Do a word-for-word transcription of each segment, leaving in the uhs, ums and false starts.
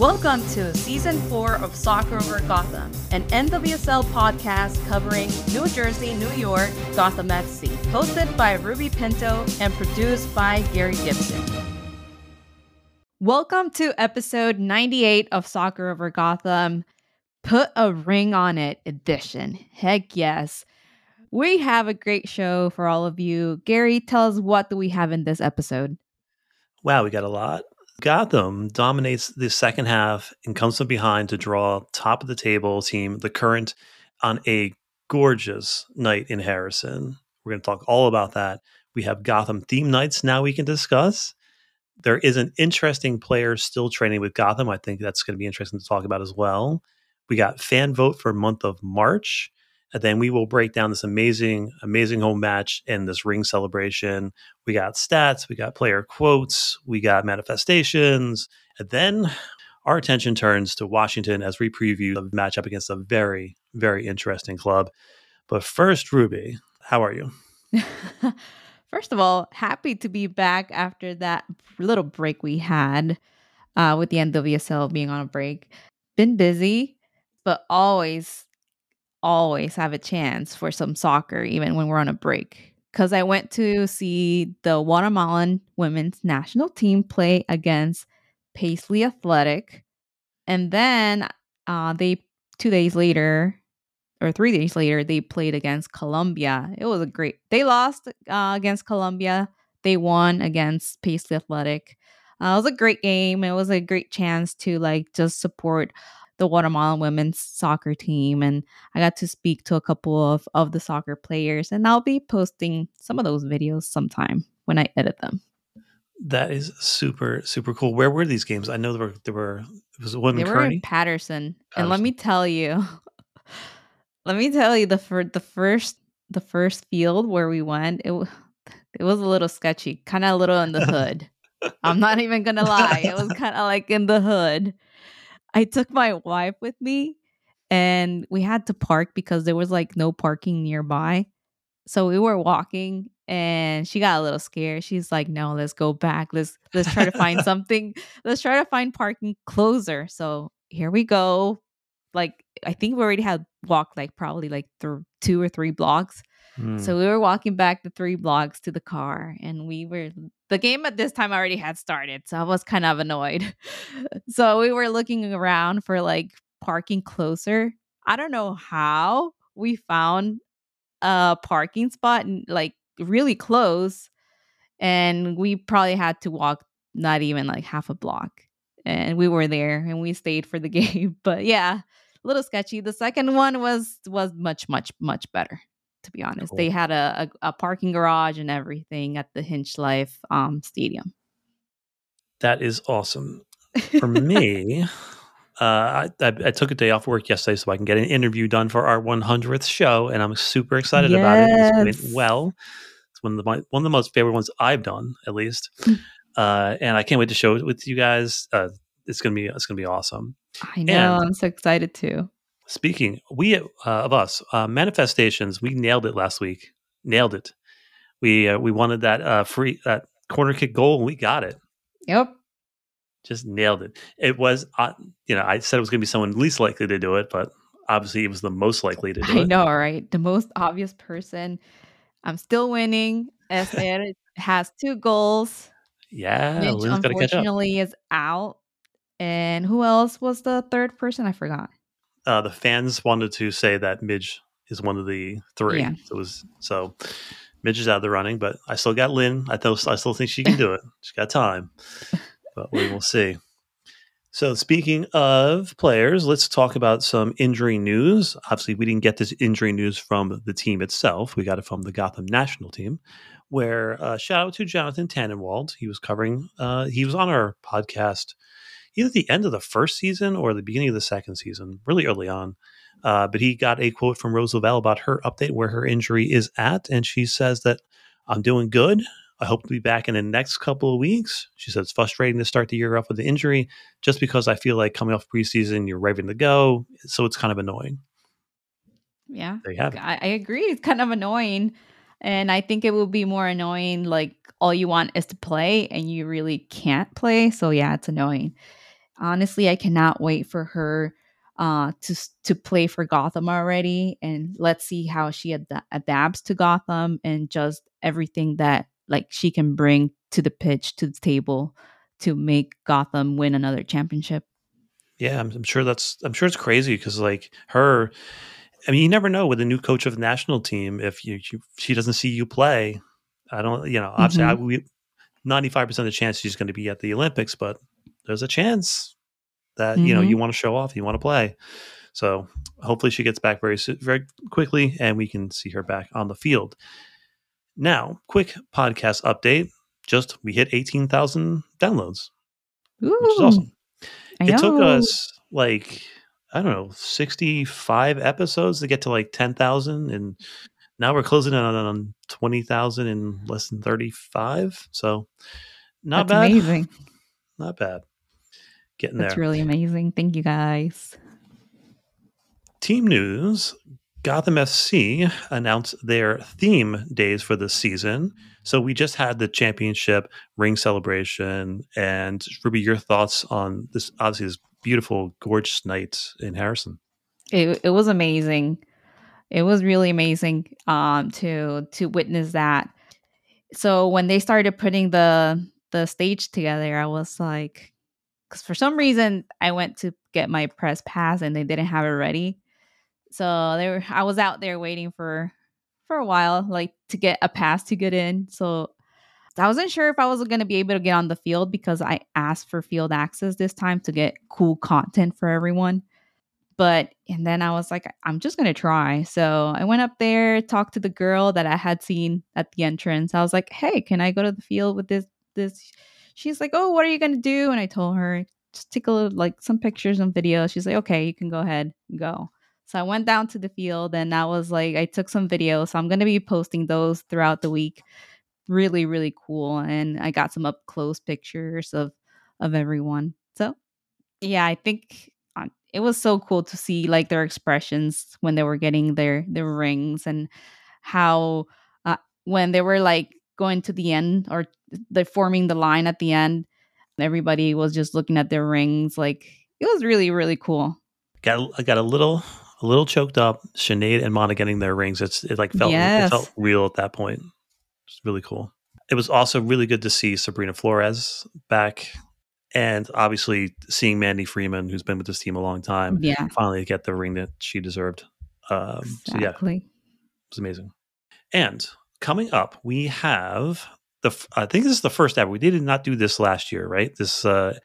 Welcome to Season four of Soccer Over Gotham, an N W S L podcast covering New Jersey, New York, Gotham F C, hosted by Ruby Pinto and produced by Gary Gibson. Welcome to episode ninety-eight of Soccer Over Gotham, Put a Ring on It edition. Heck yes. We have a great show for all of you. Gary, tell us, what do we have in this episode? Wow, we got a lot. Gotham dominates the second half and comes from behind to draw top of the table team, the Current, on a gorgeous night in Harrison. We're going to talk all about that. We have Gotham theme nights now we can discuss. There is an interesting player still training with Gotham. I think that's going to be interesting to talk about as well. We got fan vote for month of March. And then we will break down this amazing, amazing home match and this ring celebration. We got stats, we got player quotes, we got manifestations. And then our attention turns to Washington as we preview the matchup against a very, very interesting club. But first, Ruby, how are you? First of all, happy to be back after that little break we had uh, with the N W S L being on a break. Been busy, but always always have a chance for some soccer, even when we're on a break. Because I went to see the Guatemalan women's national team play against Paisley Athletic. And then uh, they, two days later, or three days later, they played against Colombia. It was a great, they lost uh, against Colombia. They won against Paisley Athletic. Uh, it was a great game. It was a great chance to like just support the Guatemalan women's soccer team, and I got to speak to a couple of, of the soccer players, and I'll be posting some of those videos sometime when I edit them. That is super, super cool. Where were these games? I know there were, there were it was one they in were Kearney? in Patterson. Patterson. And let me tell you, let me tell you the fir- the first the first field where we went, it, w- it was a little sketchy, kind of a little in the hood. I'm not even going to lie. It was kind of like in the hood. I took my wife with me and we had to park because there was like no parking nearby. So we were walking and she got a little scared. She's like, no, let's go back. Let's let's try to find something. Let's try to find parking closer. So here we go. Like, I think we already had walked like probably like th- two or three blocks. Hmm. So we were walking back the three blocks to the car, and we were, the game at this time already had started. So I was kind of annoyed. So we were looking around for like parking closer. I don't know how we found a parking spot and like really close. And we probably had to walk not even like half a block. And we were there and we stayed for the game. But yeah, a little sketchy. The second one was was much, much, much better. To be honest, Cool. They had a, a, a parking garage and everything at the Hinch Life um, Stadium. That is awesome. For me, uh, I, I, I took a day off work yesterday so I can get an interview done for our one hundredth show, and I'm super excited yes. about it. It went well. It's one of the one of the most favorite ones I've done, at least, uh, and I can't wait to show it with you guys. Uh, it's gonna be it's gonna be awesome. I know. And I'm so excited too. Speaking we uh, of us, uh, manifestations, we nailed it last week. Nailed it. We uh, we wanted that uh, free that corner kick goal, and we got it. Yep. Just nailed it. It was, uh, you know, I said it was going to be someone least likely to do it, but obviously it was the most likely to do I it. I know, right? The most obvious person. I'm still winning. Esther has two goals. Yeah, Mitch, Lynn's got to catch up. unfortunately, is out. And who else was the third person? I forgot. Uh, the fans wanted to say that Midge is one of the three. Yeah. So it was so Midge is out of the running, but I still got Lynn. I, th- I still think she can do it. She's got time, but we will see. So speaking of players, let's talk about some injury news. Obviously, we didn't get this injury news from the team itself. We got it from the Gotham national team, where uh, shout out to Jonathan Tannenwald. He was covering, uh, he was on our podcast either at the end of the first season or the beginning of the second season, really early on. Uh, but he got a quote from Rose Lavelle about her update, where her injury is at. And she says that I'm doing good. I hope to be back in the next couple of weeks. She said it's frustrating to start the year off with the injury just because I feel like coming off preseason, you're ready to go. So it's kind of annoying. Yeah, there you have it. I, I agree. It's kind of annoying. And I think it would be more annoying, like all you want is to play and you really can't play. So yeah, it's annoying. Honestly, I cannot wait for her uh, to to play for Gotham already, and let's see how she ad- adapts to Gotham and just everything that like she can bring to the pitch to the table to make Gotham win another championship. Yeah, I'm, I'm sure that's I'm sure it's crazy because like her, I mean, you never know with a new coach of the national team if you, you she doesn't see you play. I don't, you know, obviously I Hmm. we ninety-five percent of the chance she's going to be at the Olympics, but there's a chance that you know Hmm. you want to show off, you want to play. So hopefully she gets back very very quickly, and we can see her back on the field. Now, quick podcast update: just we hit eighteen thousand downloads, which is Ooh, awesome. I It took know. us like I don't know sixty-five episodes to get to like ten thousand, and now we're closing in on, on twenty thousand in less than thirty-five. So not That's bad, amazing. not bad. Getting That's there. really amazing. Thank you guys. Team news: Gotham F C announced their theme days for this season. So we just had the championship ring celebration. And Ruby, your thoughts on this? Obviously, this beautiful, gorgeous night in Harrison. It it was amazing. It was really amazing um to to witness that. So when they started putting the the stage together, I was like, because for some reason I went to get my press pass and they didn't have it ready. So they were I was out there waiting for for a while, like to get a pass to get in. So I wasn't sure if I was going to be able to get on the field because I asked for field access this time to get cool content for everyone. But and then I was like, I'm just gonna try. So I went up there, talked to the girl that I had seen at the entrance. I was like, hey, can I go to the field with this this she's like, oh, what are you gonna do? And I told her, just take a little like some pictures and videos. She's like, okay, you can go ahead and go. So I went down to the field and I was like, I took some videos. So I'm gonna be posting those throughout the week. Really, really cool. And I got some up close pictures of of everyone. So yeah, I think uh, it was so cool to see like their expressions when they were getting their their rings and how uh, when they were like going to the end or they're forming the line at the end, everybody was just looking at their rings. Like it was really really cool. Got I got a little a little choked up. Sinead and Mana getting their rings. It's it like felt it felt Yes, real at that point. It's really cool. It was also really good to see Sabrina Flores back, and obviously seeing Mandy Freeman, who's been with this team a long time, yeah, finally get the ring that she deserved. Um, so yeah, it exactly. was amazing. And coming up, we have the. I think this is the first ever. We did not do this last year, right? This uh,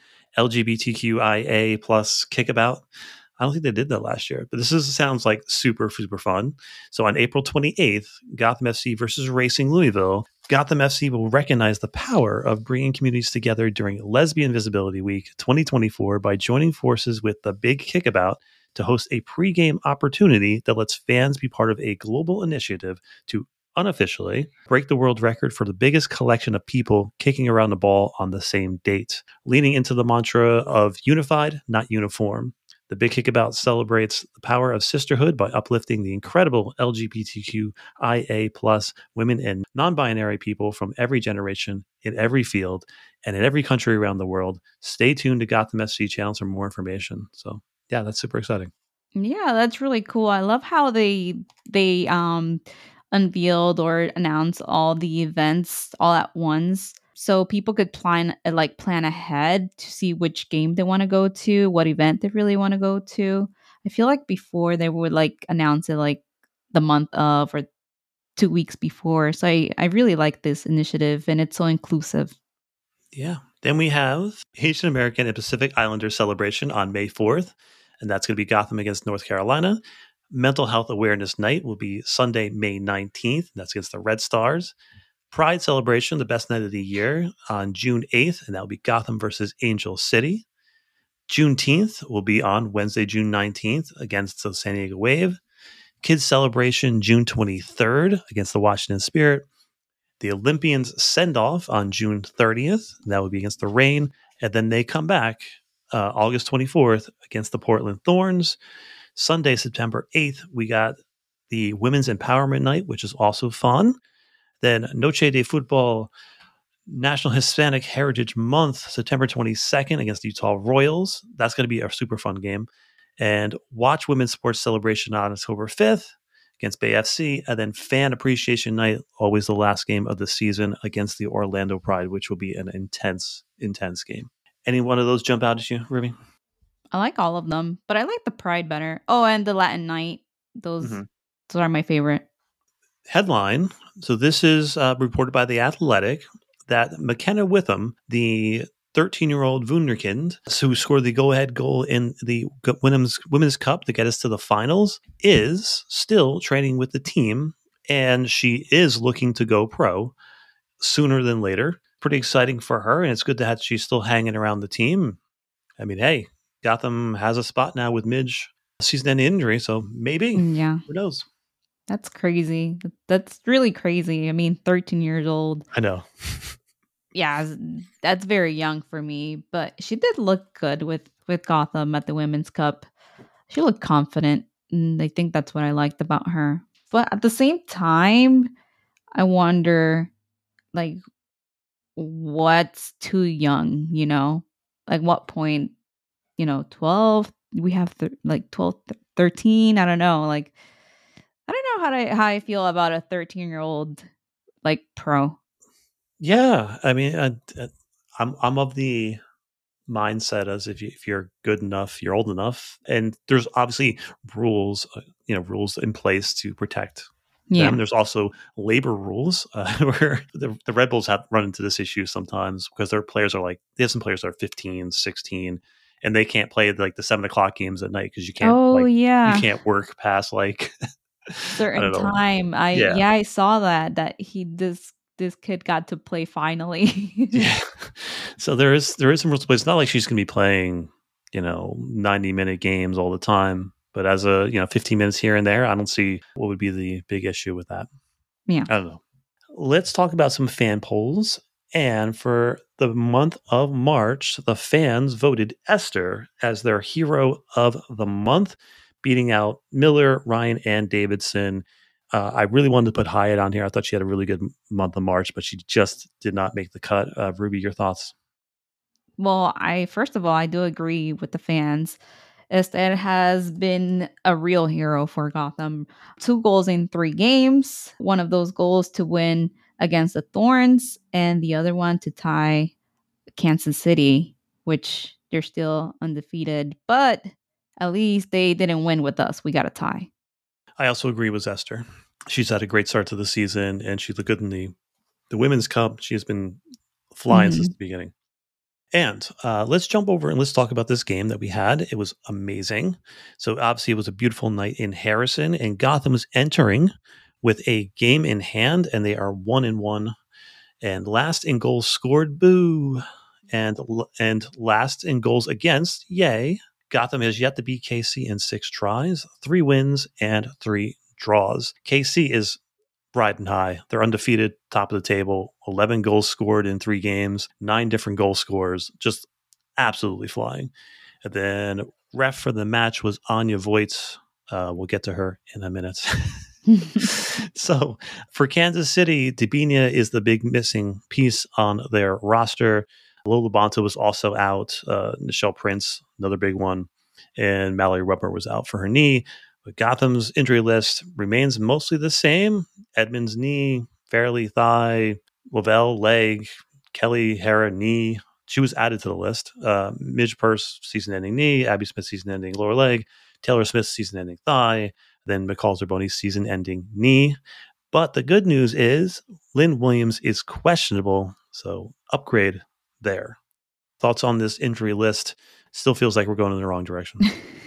LGBTQIA plus kickabout. I don't think they did that last year, but this is sounds like super super fun. So on April twenty-eighth, Gotham F C versus Racing Louisville. Gotham F C will recognize the power of bringing communities together during Lesbian Visibility Week twenty twenty-four by joining forces with the Big Kickabout to host a pregame opportunity that lets fans be part of a global initiative to unofficially break the world record for the biggest collection of people kicking around the ball on the same date, leaning into the mantra of unified, not uniform. The Big Kickabout celebrates the power of sisterhood by uplifting the incredible LGBTQIA plus women and non-binary people from every generation, in every field, and in every country around the world. Stay tuned to Gotham F C channels for more information. So yeah, that's super exciting. Yeah, that's really cool. I love how they they um unveiled or announced all the events all at once so people could plan uh, like plan ahead to see which game they want to go to, what event they really want to go to. I feel like before they would like announce it like the month of or two weeks before. So I I really like this initiative and it's so inclusive. Yeah. Then we have Haitian American and Pacific Islander celebration on May fourth, and that's going to be Gotham against North Carolina. Mental Health Awareness Night will be Sunday, May nineteenth. That's against the Red Stars. Pride Celebration, the best night of the year, on June eighth, and that will be Gotham versus Angel City. Juneteenth will be on Wednesday, June nineteenth, against the San Diego Wave. Kids Celebration, June twenty-third, against the Washington Spirit. The Olympians send off on June thirtieth. That would be against the Reign. And then they come back uh, August twenty-fourth against the Portland Thorns. Sunday, September eighth, we got the Women's Empowerment Night, which is also fun. Then Noche de Football National Hispanic Heritage Month, September twenty-second against the Utah Royals. That's going to be a super fun game. And watch Women's Sports Celebration on October fifth against Bay F C. And then Fan Appreciation Night, always the last game of the season, against the Orlando Pride, which will be an intense, intense game. Any one of those jump out at you, Ruby? I like all of them, but I like the Pride better. Oh, and the Latin Night. Those, mm-hmm. those are my favorite. Headline. So this is uh, reported by The Athletic that McKenna Witham, the thirteen-year-old Wunderkind, who scored the go-ahead goal in the Women's, Women's Cup to get us to the finals, is still training with the team, and she is looking to go pro sooner than later. Pretty exciting for her, and it's good to have she's still hanging around the team. I mean, hey, Gotham has a spot now with Midge season-ending injury, so maybe. Yeah. Who knows? That's crazy. That's really crazy. I mean, thirteen years old. I know. Yeah, that's very young for me, but she did look good with, with Gotham at the Women's Cup. She looked confident, and I think that's what I liked about her. But at the same time, I wonder, like, what's too young, you know? Like, what point, you know, twelve? We have, th- like, twelve, thirteen? I don't know. Like, I don't know how to how I feel about a thirteen-year-old, like, pro. Yeah, I mean, I, I'm I'm of the mindset as if you, if you're good enough, you're old enough, and there's obviously rules, uh, you know, rules in place to protect yeah. them. There's also labor rules uh, where the, the Red Bulls have run into this issue sometimes because their players are like, they have some players that are fifteen, sixteen, and they can't play like the seven o'clock games at night because you can't. Oh like, yeah, you can't work past like certain I time. I yeah. yeah, I saw that that he this. This kid got to play finally. Yeah. So there is there is some rules to play. It's not like she's going to be playing, you know, ninety minute games all the time. But as a, you know, fifteen minutes here and there, I don't see what would be the big issue with that. Yeah. I don't know. Let's talk about some fan polls. And for the month of March, the fans voted Esther as their hero of the month, beating out Miller, Ryan, and Davidson. Uh, I really wanted to put Hyatt on here. I thought she had a really good month of March, but she just did not make the cut. Uh, Ruby, your thoughts? Well, I first of all, I do agree with the fans. Esther has been a real hero for Gotham. Two goals in three games. One of those goals to win against the Thorns, and the other one to tie Kansas City, which they're still undefeated. But at least they didn't win with us. We got a tie. I also agree with Esther. She's had a great start to the season, and she looked good in the, the Women's Cup. She has been flying mm-hmm. since the beginning. And uh, let's jump over and let's talk about this game that we had. It was amazing. So obviously it was a beautiful night in Harrison, and Gotham is entering with a game in hand, and they are one and one. And last in goals scored, boo. And, and last in goals against, yay. Gotham has yet to beat K C in six tries, three wins, and three draws. K C is riding high. They're undefeated, top of the table, eleven goals scored in three games, nine different goal scorers, just absolutely flying. And then ref for the match was Anya Voigt. Uh, we'll get to her in a minute. So for Kansas City, Debinha is the big missing piece on their roster. Lola Bonta was also out. Uh, Nichelle Prince, another big one. And Mallory Webber was out for her knee. But Gotham's injury list remains mostly the same. Edmonds knee, Fairley thigh, Lavelle leg, Kelly Hara knee. She was added to the list. Uh, Midge Purse season-ending knee, Abby Smith season-ending lower leg, Taylor Smith season-ending thigh, then McCall Zerboni season-ending knee. But the good news is Lynn Williams is questionable, so upgrade there. Thoughts on this injury list? Still feels like we're going in the wrong direction.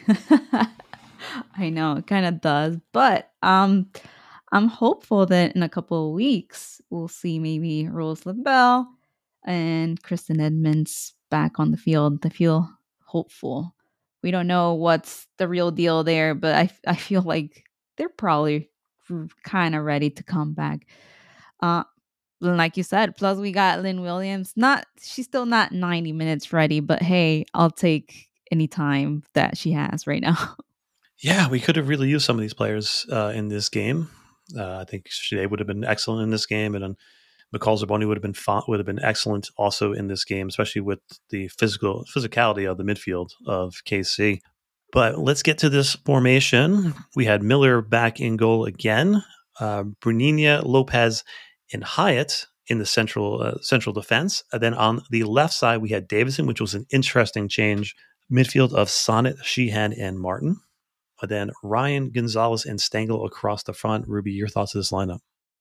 I know, it kind of does. But um, I'm hopeful that in a couple of weeks, we'll see maybe Rose LaBelle and Kristen Edmonds back on the field. I feel hopeful. We don't know what's the real deal there, but I, I feel like they're probably kind of ready to come back. Uh, like you said, plus we got Lynn Williams. Not she's still not ninety minutes ready, but hey, I'll take any time that she has right now. Yeah, we could have really used some of these players uh, in this game. Uh, I think they would have been excellent in this game, and McCall Zerboni would have been fought, would have been excellent also in this game, especially with the physical physicality of the midfield of K C. But let's get to this formation. We had Miller back in goal again, uh, Bruninha, Lopez, and Hyatt in the central uh, central defense. And then on the left side, we had Davidson, which was an interesting change. Midfield of Sonnet, Sheehan, and Martin. And then Ryan, Gonzalez, and Stengel across the front. Ruby, your thoughts of this lineup?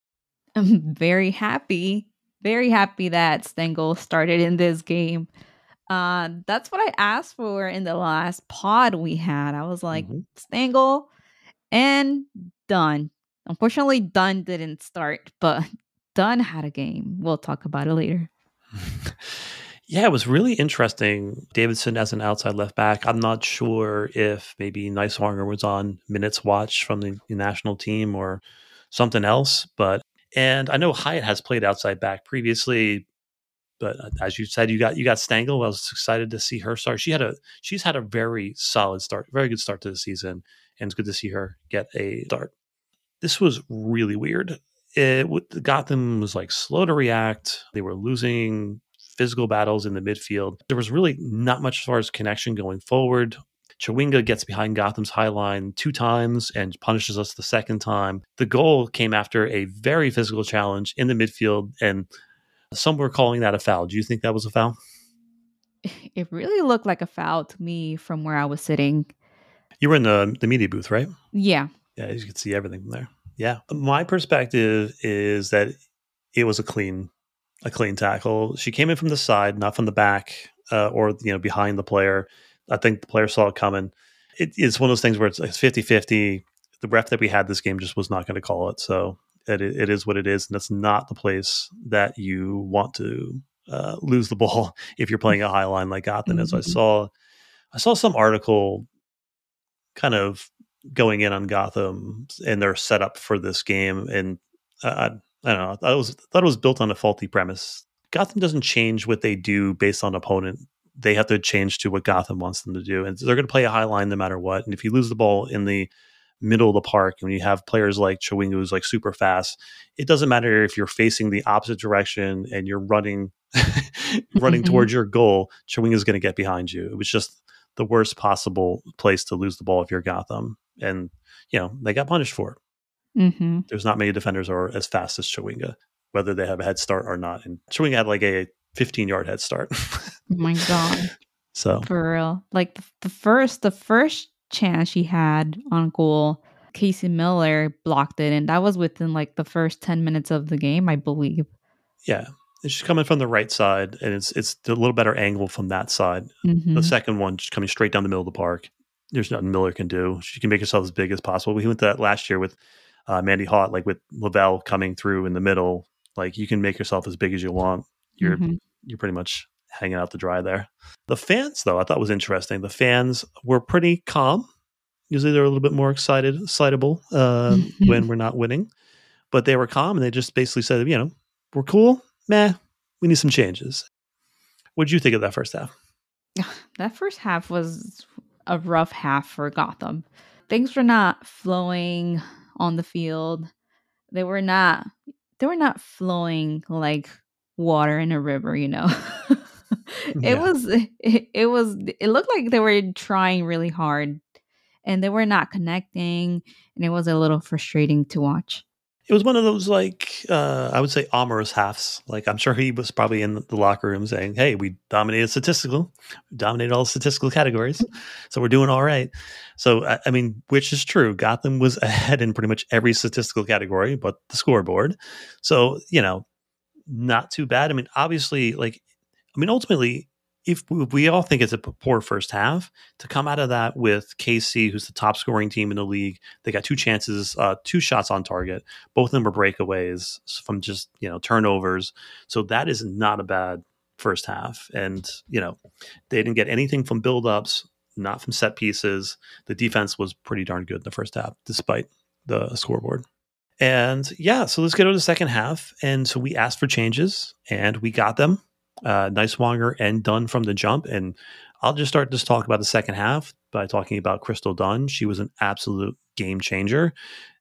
I'm very happy, very happy that Stengel started in this game. Uh, that's what I asked for in the last pod we had. I was like, mm-hmm. Stengel and Dunn. Unfortunately, Dunn didn't start, but Dunn had a game. We'll talk about it later. Yeah, it was really interesting. Davidson as an outside left back. I'm not sure if maybe Neiswanger was on minutes watch from the national team or something else. But and I know Hyatt has played outside back previously. But as you said, you got you got Stengel. I was excited to see her start. She had a she's had a very solid start, very good start to the season, and it's good to see her get a start. This was really weird. It Gotham was like slow to react. They were losing physical battles in the midfield. There was really not much as far as connection going forward. Chawinga gets behind Gotham's high line two times and punishes us the second time. The goal came after a very physical challenge in the midfield, and some were calling that a foul. Do you think that was a foul? It really looked like a foul to me from where I was sitting. You were in the, the media booth, right? Yeah. Yeah, you could see everything from there. Yeah. My perspective is that it was a clean a clean tackle. She came in from the side, not from the back uh, or you know behind the player. I think the player saw it coming. It, it's one of those things where it's fifty-fifty. The ref that we had this game just was not going to call it. So it, it is what it is. And that's not the place that you want to uh, lose the ball if you're playing a high line like Gotham. Mm-hmm. As I saw, I saw some article kind of going in on Gotham and their setup for this game. And uh, I don't know. I thought it was, thought it was built on a faulty premise. Gotham doesn't change what they do based on opponent. They have to change to what Gotham wants them to do. And they're going to play a high line no matter what. And if you lose the ball in the middle of the park, when you have players like Chawinga who's like super fast, it doesn't matter if you're facing the opposite direction and you're running running mm-hmm. towards your goal, Chawinga is going to get behind you. It was just the worst possible place to lose the ball if you're Gotham. And, you know, they got punished for it. Mm-hmm. There's not many defenders who are as fast as Chawinga, whether they have a head start or not. And Chawinga had like a fifteen-yard head start. Oh my God. So for real. Like the, the first the first chance she had on goal, Casey Miller blocked it. And that was within like the first ten minutes of the game, I believe. Yeah. She's coming from the right side, and it's it's a little better angle from that side. Mm-hmm. The second one, just coming straight down the middle of the park. There's nothing Miller can do. She can make herself as big as possible. We went to that last year with uh, Mandy Haught, like with Lavelle coming through in the middle. Like you can make yourself as big as you want. You're mm-hmm. you're pretty much hanging out to dry there. The fans, though, I thought was interesting. The fans were pretty calm. Usually they're a little bit more excited, excitable uh, mm-hmm. when we're not winning. But they were calm, and they just basically said, you know, we're cool. Meh, we need some changes. What did you think of that first half? That first half was a rough half for Gotham. Things were not flowing on the field. They were not they were not flowing like water in a river, you know. it yeah. was it, it was it looked like they were trying really hard and they were not connecting, and it was a little frustrating to watch. It was one of those, like, uh, I would say amorous halves. Like, I'm sure he was probably in the locker room saying, hey, we dominated statistical, we dominated all the statistical categories, so we're doing all right. So, I, I mean, which is true. Gotham was ahead in pretty much every statistical category but the scoreboard. So, you know, not too bad. I mean, obviously, like, I mean, ultimately, if we, we all think it's a poor first half, to come out of that with K C, who's the top scoring team in the league, they got two chances, uh, two shots on target. Both of them were breakaways from just, you know, turnovers. So that is not a bad first half. And, you know, they didn't get anything from buildups, not from set pieces. The defense was pretty darn good in the first half, despite the scoreboard. And yeah, so let's get to the second half. And so we asked for changes, and we got them. Uh, Neiswanger and Dunn from the jump. And I'll just start to talk about the second half by talking about Crystal Dunn. She was an absolute game changer.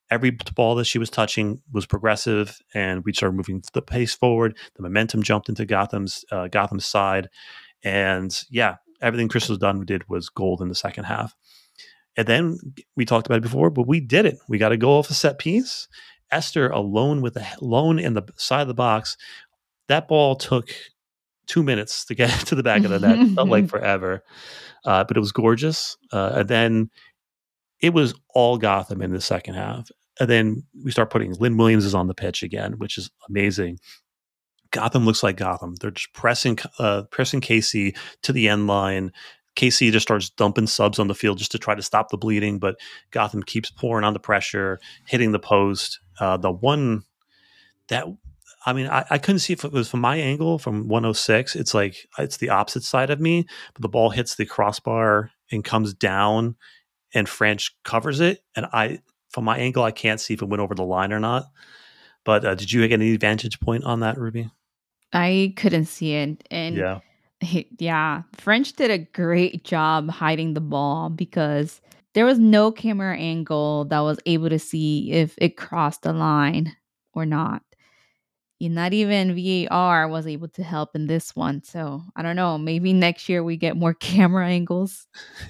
every ball that she was touching was progressive, and we started moving the pace forward. The momentum jumped into Gotham's uh, Gotham's side, and yeah, everything Crystal Dunn did was gold in the second half. And then we talked about it before, but we did it. We got a goal off a set piece. Esther alone with the alone in the side of the box. That ball took two minutes to get to the back of the net. Felt like forever, uh, but it was gorgeous. Uh, and then it was all Gotham in the second half. And then we start putting Lynn Williams is on the pitch again, which is amazing. Gotham looks like Gotham. They're just pressing uh, pressing Casey to the end line. Casey just starts dumping subs on the field just to try to stop the bleeding, but Gotham keeps pouring on the pressure, hitting the post. Uh, the one that, I mean, I, I couldn't see if it was from my angle from one oh six. It's like, it's the opposite side of me, but the ball hits the crossbar and comes down and French covers it. And I, from my angle, I can't see if it went over the line or not. But uh, did you get any vantage point on that, Ruby? I couldn't see it. And yeah. He, yeah, French did a great job hiding the ball because there was no camera angle that was able to see if it crossed the line or not. And not even V A R was able to help in this one. So I don't know. Maybe next year we get more camera angles.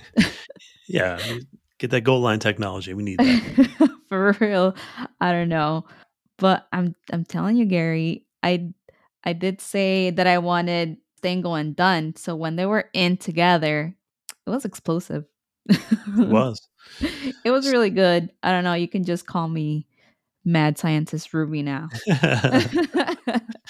yeah, get that goal line technology. We need that. For real. I don't know. But I'm I'm telling you, Gary, I I did say that I wanted Stengel and Dunn. So when they were in together, it was explosive. It was. It was really good. I don't know. You can just call me mad scientist Ruby now. I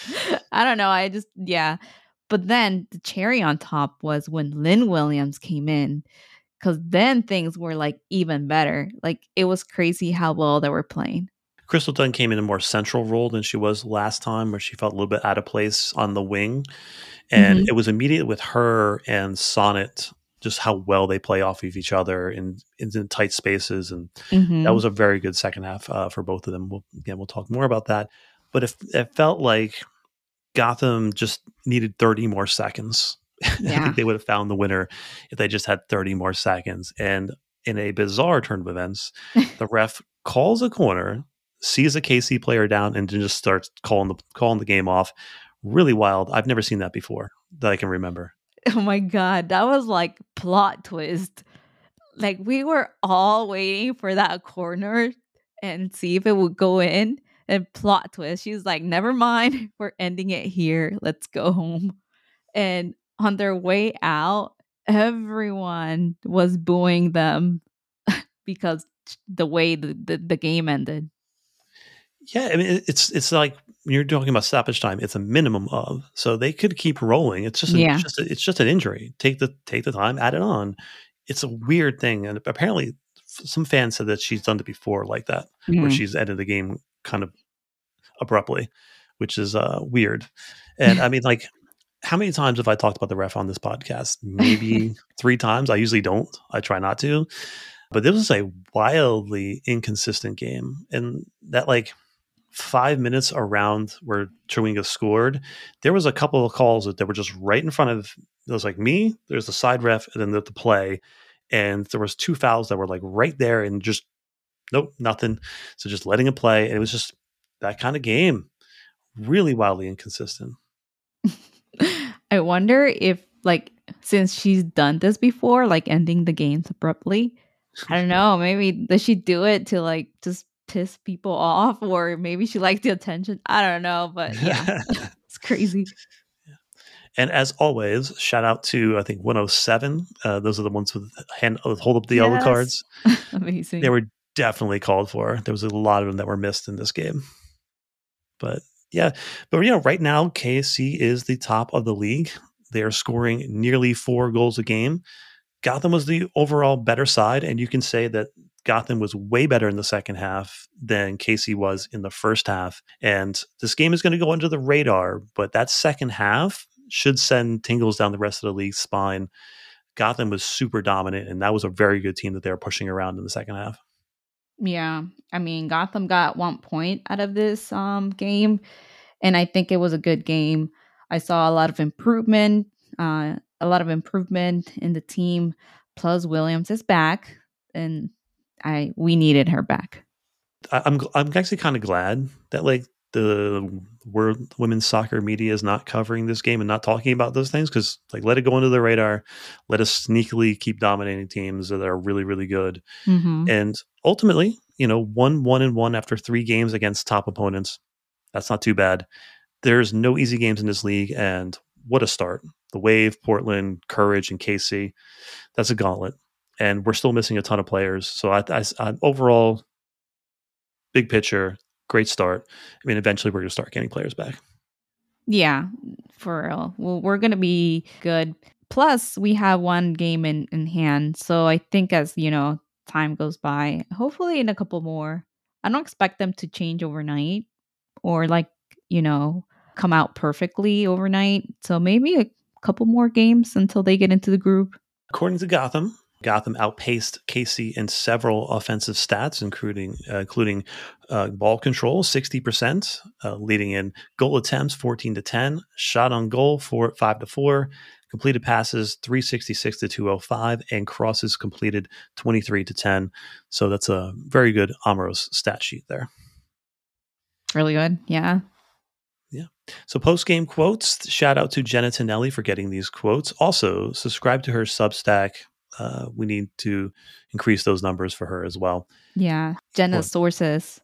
don't know. I just, yeah. But then the cherry on top was when Lynn Williams came in, because then things were like even better. Like it was crazy how well they were playing. Crystal Dunn came in a more central role than she was last time, where she felt a little bit out of place on the wing. And mm-hmm. it was immediate with her and Sonnet, just how well they play off of each other in, in, in tight spaces. And mm-hmm. that was a very good second half uh, for both of them. We'll, again, we'll talk more about that. But if, it felt like Gotham just needed thirty more seconds. Yeah. I think they would have found the winner if they just had thirty more seconds. And in a bizarre turn of events, the ref calls a corner, sees a K C player down, and then just starts calling the calling the game off. Really wild. I've never seen that before that I can remember. Oh my God. That was like plot twist. Like we were all waiting for that corner and see if it would go in, and plot twist. She's like, never mind. We're ending it here. Let's go home. And on their way out, everyone was booing them because the way the, the, the game ended. Yeah, I mean, it's it's like you're talking about stoppage time. It's a minimum of, so they could keep rolling. It's just, an, yeah. it's just, a, it's just an injury. Take the take the time, add it on. It's a weird thing, and apparently, some fans said that she's done it before, like that, mm-hmm. where she's ended the game kind of abruptly, which is uh, weird. And I mean, like, how many times have I talked about the ref on this podcast? Maybe three times. I usually don't. I try not to. But this was a wildly inconsistent game, and that like. Five minutes around where Chawinga scored, there was a couple of calls that, that were just right in front of. It was like me. There's the side ref, and then the, the play, and there was two fouls that were like right there, and just nope, nothing. So just letting it play. And it was just that kind of game, really wildly inconsistent. I wonder if, like, since she's done this before, like ending the games abruptly. I don't know. Maybe does she do it to like just piss people off, or maybe she likes the attention. I don't know, but yeah, it's crazy. Yeah. And as always, shout out to I think one oh seven. Uh, those are the ones with hand with hold up the yellow yes. cards. Amazing. They were definitely called for. There was a lot of them that were missed in this game. But yeah, but you know, right now K C is the top of the league. They are scoring nearly four goals a game. Gotham was the overall better side, and you can say that Gotham was way better in the second half than K C was in the first half. And this game is going to go under the radar, but that second half should send tingles down the rest of the league's spine. Gotham was super dominant, and that was a very good team that they were pushing around in the second half. Yeah. I mean, Gotham got one point out of this um, game, and I think it was a good game. I saw a lot of improvement, uh, a lot of improvement in the team. Plus, Williams is back, and I we needed her back. I, I'm I'm actually kind of glad that like the world women's soccer media is not covering this game and not talking about those things, because like let it go under the radar, let us sneakily keep dominating teams that are really really good, Mm-hmm. and ultimately, you know, one one and one after three games against top opponents. That's not too bad. There's no easy games in this league, and what a start! The Wave, Portland, Courage, and K C. That's a gauntlet, and we're still missing a ton of players. So I, I, I overall, big picture, great start. I mean, eventually we're going to start getting players back. Yeah, for real. Well, we're gonna be good. Plus, we have one game in in hand, so I think as you know, time goes by, hopefully in a couple more. I don't expect them to change overnight or like you know come out perfectly overnight. So maybe a couple more games until they get into the group. According to Gotham, Gotham outpaced K C in several offensive stats, including uh, including uh, ball control sixty percent, uh, leading in goal attempts fourteen to ten, shot on goal four five to four, completed passes three sixty-six to two oh five, and crosses completed twenty-three to ten. So that's a very good Amoros stat sheet there. Really good. Yeah. Yeah. So post game quotes. Shout out to Jenna Tonelli for getting these quotes. Also, subscribe to her Substack. Uh, we need to increase those numbers for her as well. Yeah. Jenna's Or- sources.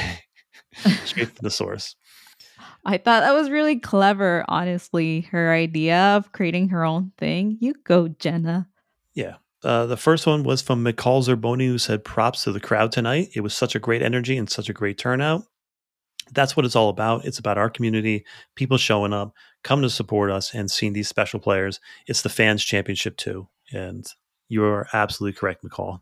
Straight from the source. I thought that was really clever, honestly. Her idea of creating her own thing. You go, Jenna. Yeah. Uh, the first one was from McCall Zerboni, who said, props to the crowd tonight. It was such a great energy and such a great turnout. That's what it's all about. It's about our community, people showing up, coming to support us and seeing these special players. It's the fans championship too. And you're absolutely correct, McCall.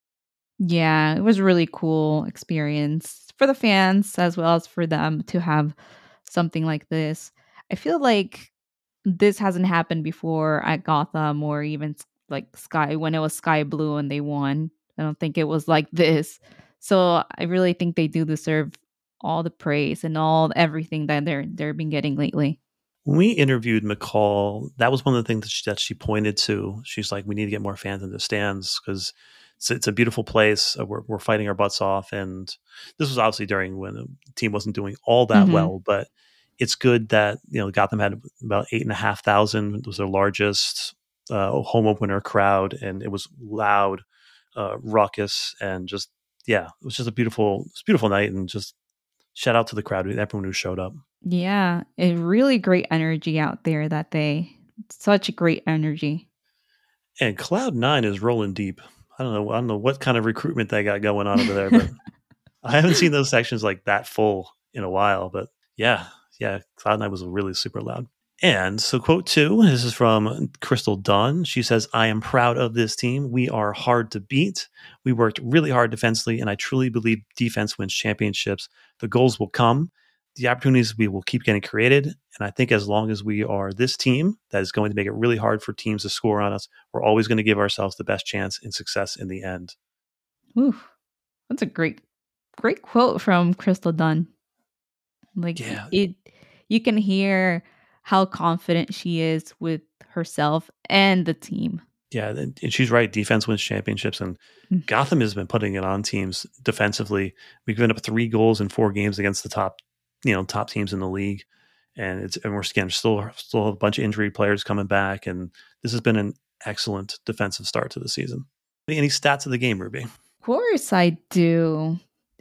Yeah, it was a really cool experience for the fans as well as for them to have something like this. I feel like this hasn't happened before at Gotham or even s- like Sky when it was Sky Blue and they won. I don't think it was like this. So I really think they do deserve all the praise and all everything that they're they're been getting lately. When we interviewed McCall, that was one of the things that she, that she pointed to. She's like, we need to get more fans in the stands because it's, it's a beautiful place. Uh, We're, we're fighting our butts off. And this was obviously during when the team wasn't doing all that Hmm. well, but it's good that, you know, Gotham had about eight and a half thousand. It was their largest uh, home opener crowd, and it was loud, uh, raucous, and just, yeah, it was just a beautiful, it's a beautiful night. And just shout out to the crowd, everyone who showed up. Yeah, a really great energy out there that day. Such a great energy. And Cloud Nine is rolling deep. I don't know. I don't know what kind of recruitment they got going on over there, but I haven't seen those sections like that full in a while. But yeah, yeah, Cloud Nine was really super loud. And so, quote two, this is from Crystal Dunn. She says, I am proud of this team. We are hard to beat. We worked really hard defensively, and I truly believe defense wins championships. The goals will come. The opportunities we will keep getting created. And I think as long as we are this team that is going to make it really hard for teams to score on us, we're always going to give ourselves the best chance in success in the end. Ooh, that's a great, great quote from Crystal Dunn. Like Yeah. it, you can hear how confident she is with herself and the team. Yeah, and and she's right. Defense wins championships, and Mm. Gotham has been putting it on teams defensively. We've given up three goals in four games against the top, you know, top teams in the league, and it's and we're again still still a bunch of injury players coming back, and this has been an excellent defensive start to the season. Any stats of the game, Ruby? Of course, I do.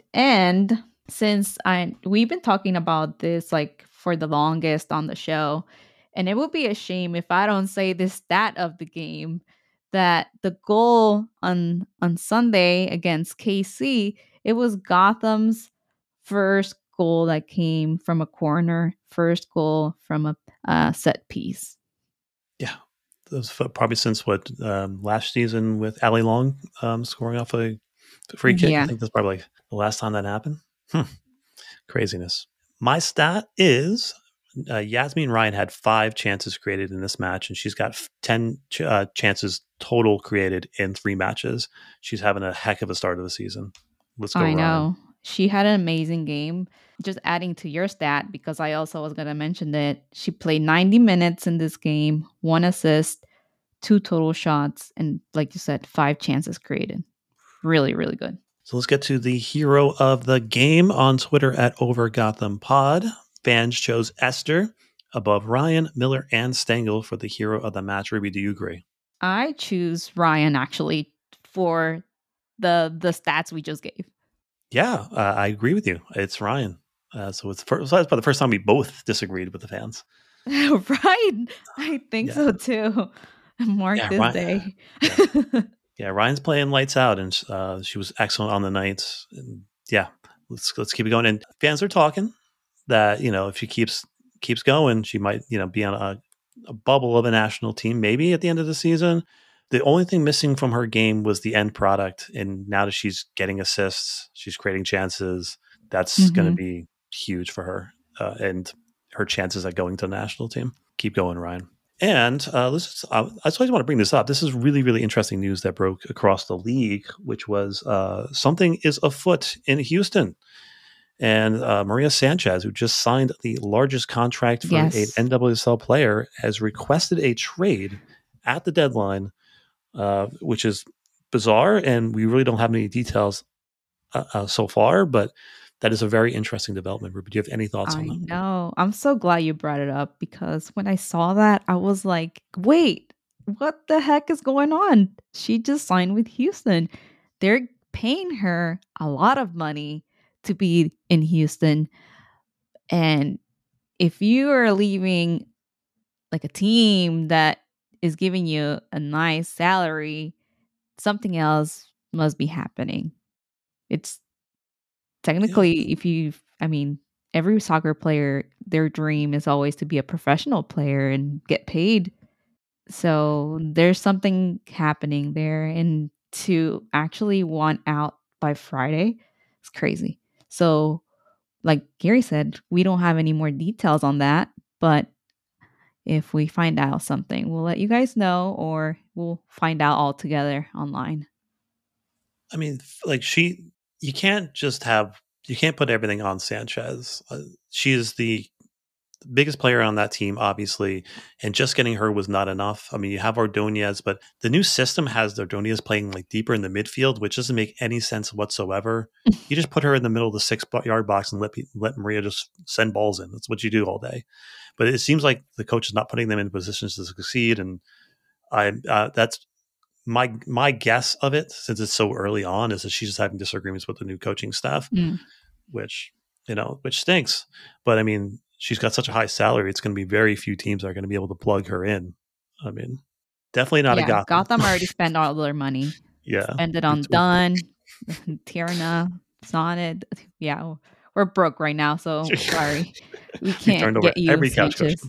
And since I we've been talking about this like for the longest on the show, and it would be a shame if I don't say this stat of the game that the goal on on Sunday against K C, it was Gotham's first goal that came from a corner, first goal from a uh, set piece. Yeah, that was f- probably since what um, last season with Ali Long um, scoring off a free kick. I Yeah. think that's probably like the last time that happened. Hmm. Craziness. My stat is uh, Yasmin Ryan had five chances created in this match, and she's got f- ten ch- uh, chances total created in three matches. She's having a heck of a start of the season. Let's go, I Ryan. know. She had an amazing game. Just adding to your stat, because I also was going to mention that she played ninety minutes in this game, one assist, two total shots, and like you said, five chances created. Really, really good. So let's get to the hero of the game on Twitter at Over Gotham Pod. Fans chose Esther above Ryan, Miller, and Stengel for the hero of the match. Ruby, do you agree? I choose Ryan actually for the the stats we just gave. Yeah, uh, I agree with you. It's Ryan. Uh, so it's first, so that's about the first time we both disagreed with the fans. Right. I think Yeah. so too. Mark Yeah, this Ryan- day. Yeah. Yeah, Ryan's playing lights out, and uh, she was excellent on the nights. And yeah, let's let's keep it going. And fans are talking that, you know, if she keeps keeps going, she might, you know, be on a, a bubble of a national team maybe at the end of the season. The only thing missing from her game was the end product, and now that she's getting assists, she's creating chances. That's Mhm. going to be huge for her uh, and her chances at going to the national team. Keep going, Ryan. And uh, let's just, uh, I just want to bring this up. This is really, really interesting news that broke across the league, which was uh, something is afoot in Houston. And uh, Maria Sanchez, who just signed the largest contract for Yes. an N W S L player, has requested a trade at the deadline, uh, which is bizarre. And we really don't have any details uh, uh, so far, but that is a very interesting development. Ruby, do you have any thoughts I on that? know. I'm so glad you brought it up because when I saw that, I was like, wait, what the heck is going on? She just signed with Houston. They're paying her a lot of money to be in Houston. And if you are leaving like a team that is giving you a nice salary, something else must be happening. It's technically, if you, I mean, every soccer player, their dream is always to be a professional player and get paid. So there's something happening there. And to actually want out by Friday, it's crazy. So, like Gary said, we don't have any more details on that. But if we find out something, we'll let you guys know or we'll find out all together online. I mean, like she, you can't just have, you can't put everything on Sanchez. Uh, she is the biggest player on that team, obviously, and just getting her was not enough. I mean, you have Ordonez, but the new system has Ordonez playing like deeper in the midfield, which doesn't make any sense whatsoever. You just put her in the middle of the six yard box and let let Maria just send balls in. That's what you do all day. But it seems like the coach is not putting them in positions to succeed, and I uh, that's my my guess of it, since it's so early on, is that she's just having disagreements with the new coaching staff, Mm. which you know, which stinks. But I mean, she's got such a high salary; it's going to be very few teams that are going to be able to plug her in. I mean, definitely not yeah, a Gotham. Gotham already spent all their money. Yeah, Spend it on it's, Dunn, Tierna, Sonnet. Yeah, we're broke right now, so sorry. We can't turned over get you every couch Sanchez.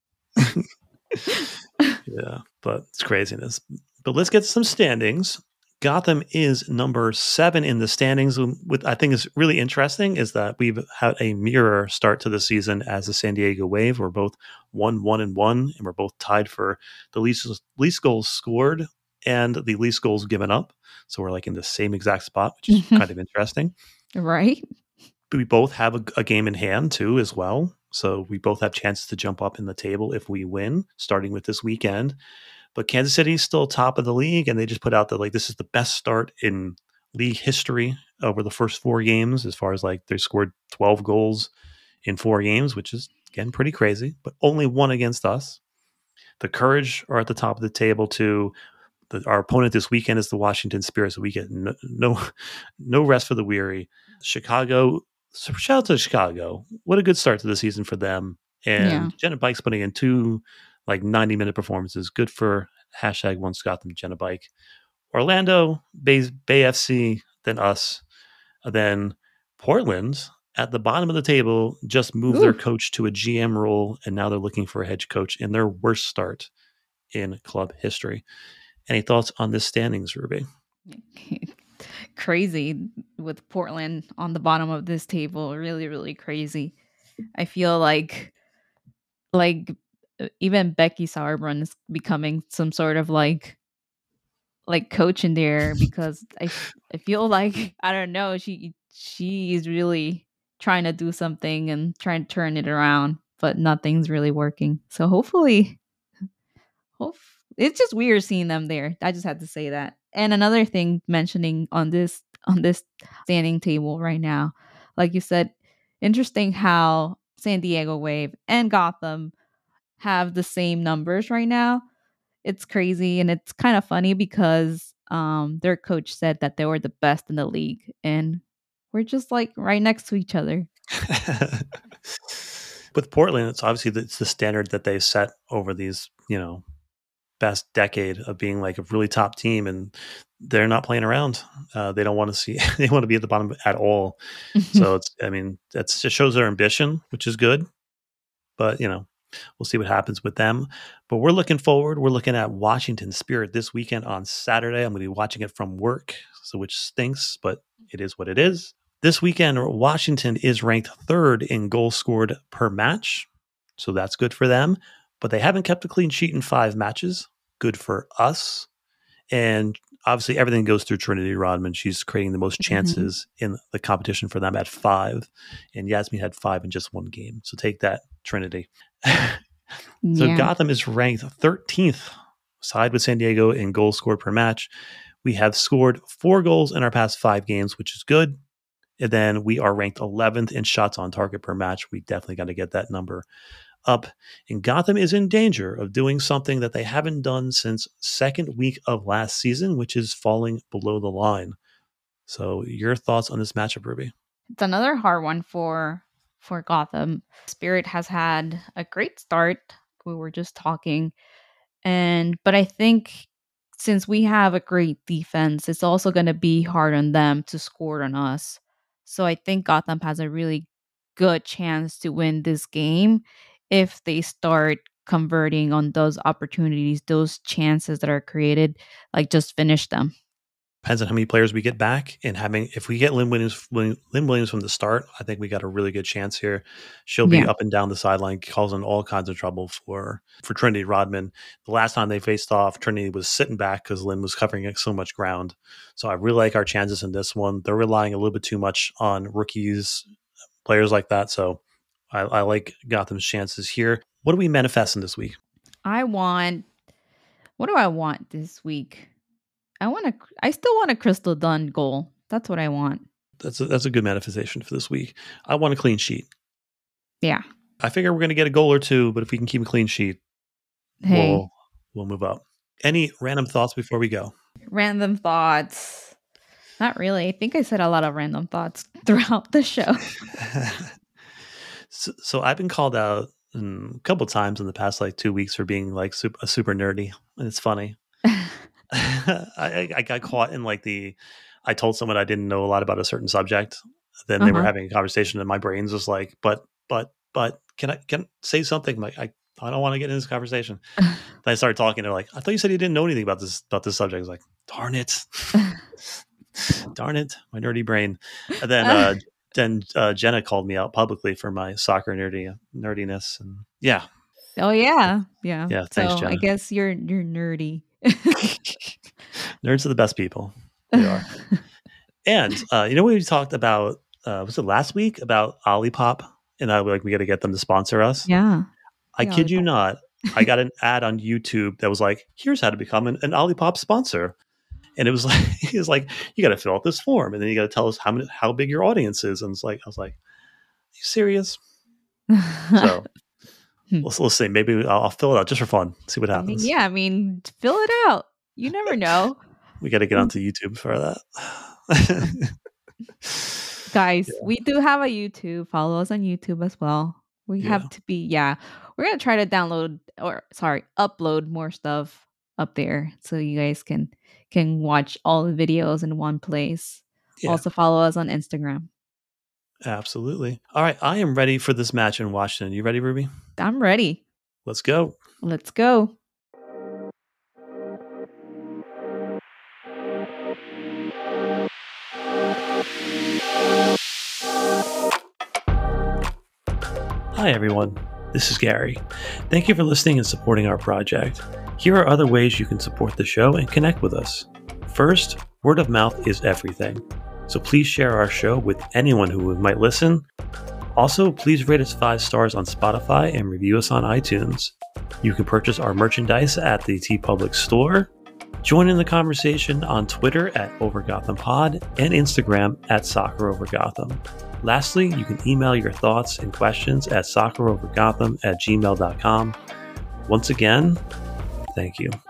Yeah, but it's craziness. But let's get some standings. Gotham is number seven in the standings. What I think is really interesting is that we've had a mirror start to the season as the San Diego Wave. We're both one, one, and one, and we're both tied for the least least goals scored and the least goals given up. So we're like in the same exact spot, which is kind of interesting. Right? But we both have a, a game in hand too, as well. So we both have chances to jump up in the table if we win, starting with this weekend. But Kansas City is still top of the league, and they just put out that like this is the best start in league history over the first four games, as far as like they scored twelve goals in four games, which is again pretty crazy, but only one against us. The Courage are at the top of the table too. The, our opponent this weekend is the Washington Spirit, so we get no no, no rest for the weary. Chicago, so shout out to Chicago. What a good start to the season for them. And Yeah. Jenna Bike's putting in two like ninety minute performances. Good for hashtag one Scott them Jenna Bike. Orlando, Bay, Bay F C, then us. Then Portland at the bottom of the table just moved Ooh. their coach to a G M role, and now they're looking for a head coach in their worst start in club history. Any thoughts on this standings, Ruby? Crazy with Portland on the bottom of this table. Really, really crazy. I feel like like even Becky Sauerbrunn is becoming some sort of like like coach in there because I I feel like I don't know, she she is really trying to do something and trying to turn it around, but nothing's really working. So hopefully hope it's just weird seeing them there. I just had to say that. And another thing mentioning on this on this standing table right now. Like you said, interesting how San Diego Wave and Gotham have the same numbers right now. It's crazy, and it's kind of funny because um, their coach said that they were the best in the league, and we're just like right next to each other. With Portland, it's obviously the, it's the standard that they set over these, you know, past decade of being like a really top team, and they're not playing around. Uh, they don't want to see, they want to be at the bottom at all. So it's, I mean, that's just shows their ambition, which is good. But, you know, we'll see what happens with them. But we're looking forward. We're looking at Washington Spirit this weekend on Saturday. I'm going to be watching it from work, so which stinks, but it is what it is. This weekend, Washington is ranked third in goals scored per match. So that's good for them. But they haven't kept a clean sheet in five matches. Good for us. And obviously everything goes through Trinity Rodman. She's creating the most chances mm-hmm. in the competition for them at five. And Yasmin had five in just one game. So take that, Trinity. So yeah. Gotham is ranked thirteenth, side with San Diego in goals scored per match. We have scored four goals in our past five games, which is good. And then we are ranked eleventh in shots on target per match. We definitely got to get that number up. And Gotham is in danger of doing something that they haven't done since second week of last season, which is falling below the line. So your thoughts on this matchup, Ruby? It's another hard one for for Gotham. Spirit has had a great start. We were just talking. And but I think since we have a great defense, it's also going to be hard on them to score on us. So I think Gotham has a really good chance to win this game if they start converting on those opportunities, those chances that are created, like just finish them. Depends on how many players we get back, and having if we get Lynn Williams, Lynn Williams from the start, I think we got a really good chance here. She'll be yeah. up and down the sideline, causing all kinds of trouble for for Trinity Rodman. The last time they faced off, Trinity was sitting back because Lynn was covering so much ground. So I really like our chances in this one. They're relying a little bit too much on rookies, players like that. So I, I like Gotham's chances here. What do we manifest in this week? I want. What do I want this week? I want to. I still want a Crystal Dunn goal. That's what I want. That's a, that's a good manifestation for this week. I want a clean sheet. Yeah. I figure we're going to get a goal or two, but if we can keep a clean sheet, hey. we'll we'll move up. Any random thoughts before we go? Random thoughts? Not really. I think I said a lot of random thoughts throughout the show. so, so I've been called out um, a couple times in the past like two weeks for being like super, a super nerdy, and it's funny. I, I got caught in like the, I told someone I didn't know a lot about a certain subject. Then they uh-huh. were having a conversation and my brain's just like, but, but, but can I, can I say something? I'm like, I, I don't want to get in this conversation. Then I started talking. They're like, I thought you said you didn't know anything about this, about this subject. I was like, darn it. Darn it. My nerdy brain. And then, uh, then uh, Jenna called me out publicly for my soccer nerdy nerdiness. And yeah. Oh yeah. Yeah. Yeah. Thanks, so Jenna. I guess you're, you're nerdy. Nerds are the best people. They are. And uh, you know, we talked about uh, was it last week about Olipop, and I like we got to get them to sponsor us. Yeah, I yeah, kid Olipop. you not. I got an ad on YouTube that was like, "Here's how to become an, an Olipop sponsor," and it was like, it was like, you got to fill out this form, and then you got to tell us how many, how big your audience is, and it's like, I was like, "Are you serious?" So. We'll, we'll see. Maybe I'll, I'll fill it out just for fun. See what happens. I mean, yeah, I mean, fill it out. You never know. We got to get onto YouTube for that. Guys, yeah. we do have a YouTube. Follow us on YouTube as well. We yeah. have to be, yeah. We're going to try to download or, sorry, upload more stuff up there so you guys can can watch all the videos in one place. Yeah. Also follow us on Instagram. Absolutely. All right. I am ready for this match in Washington. You ready, Ruby? I'm ready. Let's go. Let's go. Hi, everyone. This is Gary. Thank you for listening and supporting our project. Here are other ways you can support the show and connect with us. First, word of mouth is everything. So please share our show with anyone who might listen. Also, please rate us five stars on Spotify and review us on iTunes. You can purchase our merchandise at the TeePublic store. Join in the conversation on Twitter at OverGothamPod and Instagram at SoccerOverGotham. Lastly, you can email your thoughts and questions at soccerovergotham at gmail dot com. Once again, thank you.